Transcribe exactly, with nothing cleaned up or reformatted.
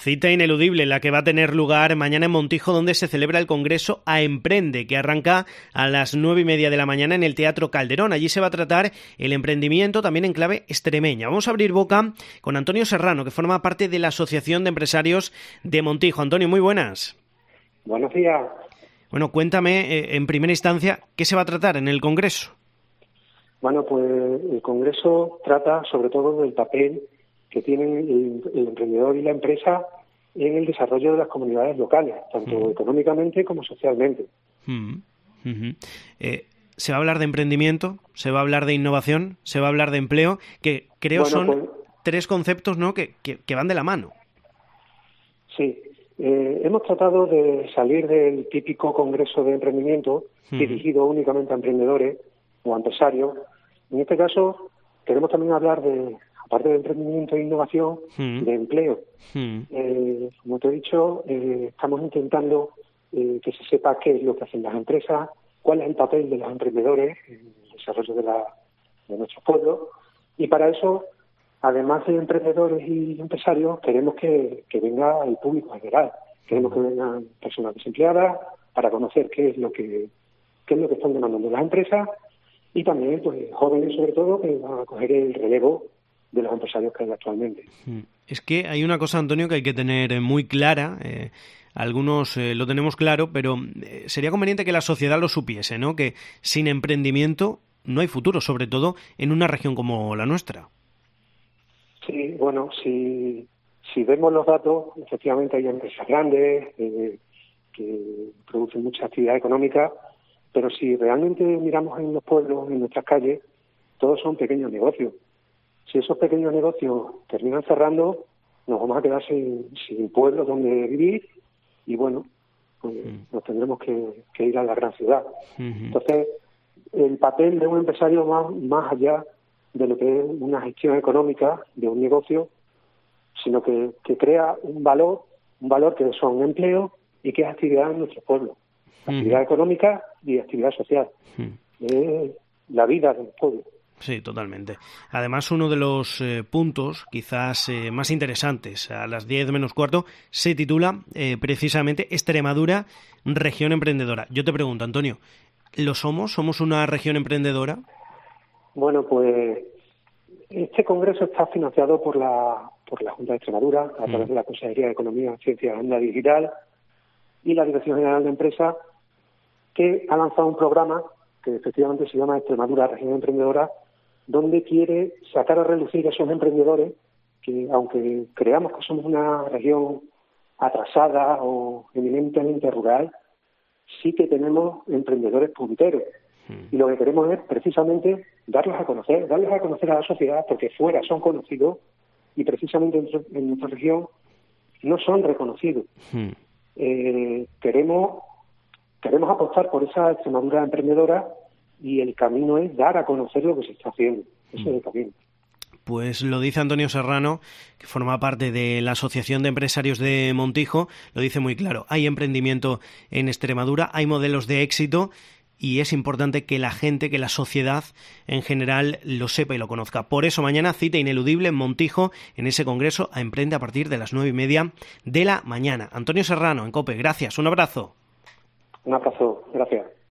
Cita ineludible la que va a tener lugar mañana en Montijo, donde se celebra el Congreso A Emprende, que arranca a las nueve y media de la mañana en el Teatro Calderón. Allí se va a tratar el emprendimiento también en clave extremeña. Vamos a abrir boca con Antonio Serrano, que forma parte de la Asociación de Empresarios de Montijo. Antonio, muy buenas. Buenos días. Bueno, cuéntame eh, en primera instancia, ¿qué se va a tratar en el Congreso? Bueno, pues el Congreso trata sobre todo del papel que tienen el, el emprendedor y la empresa en el desarrollo de las comunidades locales, tanto uh-huh. económicamente como socialmente. Uh-huh. Uh-huh. Eh, ¿Se va a hablar de emprendimiento? ¿Se va a hablar de innovación? ¿Se va a hablar de empleo? Que creo bueno, son pues, tres conceptos, ¿no?, que, que, que van de la mano. Sí. Eh, hemos tratado de salir del típico congreso de emprendimiento uh-huh. dirigido únicamente a emprendedores o a empresarios. En este caso, queremos también hablar de, aparte de emprendimiento e innovación, uh-huh. de empleo. Uh-huh. Eh, como te he dicho, eh, estamos intentando eh, que se sepa qué es lo que hacen las empresas, cuál es el papel de los emprendedores en el desarrollo de, la, de nuestros pueblos, y para eso, además de emprendedores y empresarios, queremos que, que venga el público en general. Queremos que vengan personas desempleadas para conocer qué es lo que qué es lo que están demandando las empresas, y también pues jóvenes sobre todo que van a coger el relevo de los empresarios que hay actualmente. Es que hay una cosa, Antonio, que hay que tener muy clara. Eh, algunos eh, lo tenemos claro, pero eh, sería conveniente que la sociedad lo supiese, ¿no? Que sin emprendimiento no hay futuro, sobre todo en una región como la nuestra. Sí, bueno, si, si vemos los datos, efectivamente hay empresas grandes eh, que producen mucha actividad económica, pero si realmente miramos en los pueblos, en nuestras calles, todos son pequeños negocios. Si esos pequeños negocios terminan cerrando, nos vamos a quedar sin, sin pueblos donde vivir y, bueno, pues mm. nos tendremos que, que ir a la gran ciudad. Mm-hmm. Entonces, el papel de un empresario va más allá de lo que es una gestión económica de un negocio, sino que, que crea un valor, un valor que son empleos y que es actividad en nuestro pueblo. Actividad uh-huh. económica y actividad social. Uh-huh. Es la vida del pueblo. Sí, totalmente. Además, uno de los eh, puntos quizás eh, más interesantes a las diez menos cuarto se titula eh, precisamente Extremadura, región emprendedora. Yo te pregunto, Antonio, ¿lo somos? ¿Somos una región emprendedora? Bueno, pues este congreso está financiado por la por la Junta de Extremadura a través uh-huh. de la Consejería de Economía, Ciencia y Agenda Digital y la Dirección General de Empresas, que ha lanzado un programa que efectivamente se llama Extremadura Región Emprendedora, donde quiere sacar a relucir a esos emprendedores que, aunque creamos que somos una región atrasada o eminentemente rural, sí que tenemos emprendedores punteros. Hmm. Y lo que queremos es precisamente darlos a conocer, darlos a conocer a la sociedad, porque fuera son conocidos y precisamente en, en nuestra región no son reconocidos. Hmm. Eh, queremos Queremos apostar por esa Extremadura emprendedora y el camino es dar a conocer lo que se está haciendo. Ese mm. es el camino. Pues lo dice Antonio Serrano, que forma parte de la Asociación de Empresarios de Montijo, lo dice muy claro. Hay emprendimiento en Extremadura, hay modelos de éxito y es importante que la gente, que la sociedad en general lo sepa y lo conozca. Por eso mañana cita ineludible en Montijo, en ese congreso a Emprende a partir de las nueve y media de la mañana. Antonio Serrano, en COPE, gracias, un abrazo. Un abrazo, gracias.